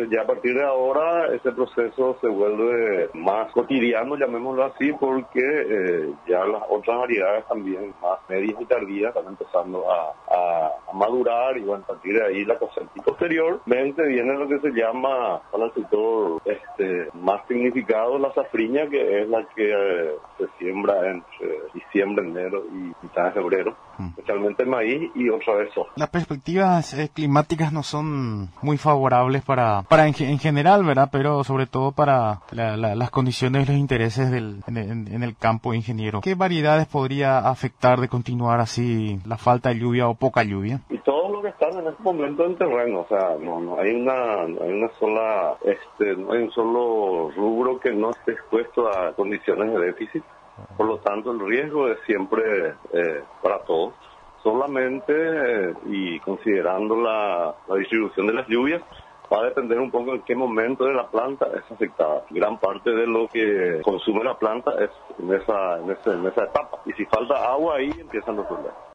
ya a partir de ahora ese proceso se vuelve más cotidiano, llamémoslo así, porque ya las otras variedades también más medias y tardías están empezando a madurar, y bueno, a partir de ahí la cosecha. Y posteriormente viene lo que se llama para el sector más significado la safriña, que es la que se siembra entre diciembre, enero y mitad de febrero, especialmente maíz y otra vez soja. Las perspectivas climáticas no son muy favorables para en general, ¿verdad? Pero sobre todo para las condiciones y los intereses en el campo, ingeniero. ¿Qué variedades podría afectar de continuar así la falta de lluvia o poca lluvia? Y todo lo que están en este momento en terreno, o sea, no hay una sola, no hay un solo rubro que no esté expuesto a condiciones de déficit. Por lo tanto, el riesgo es siempre para todos. Solamente, y considerando la distribución de las lluvias, va a depender un poco en qué momento de la planta es afectada. Gran parte de lo que consume la planta es en esa etapa. Y si falta agua, ahí empiezan los problemas.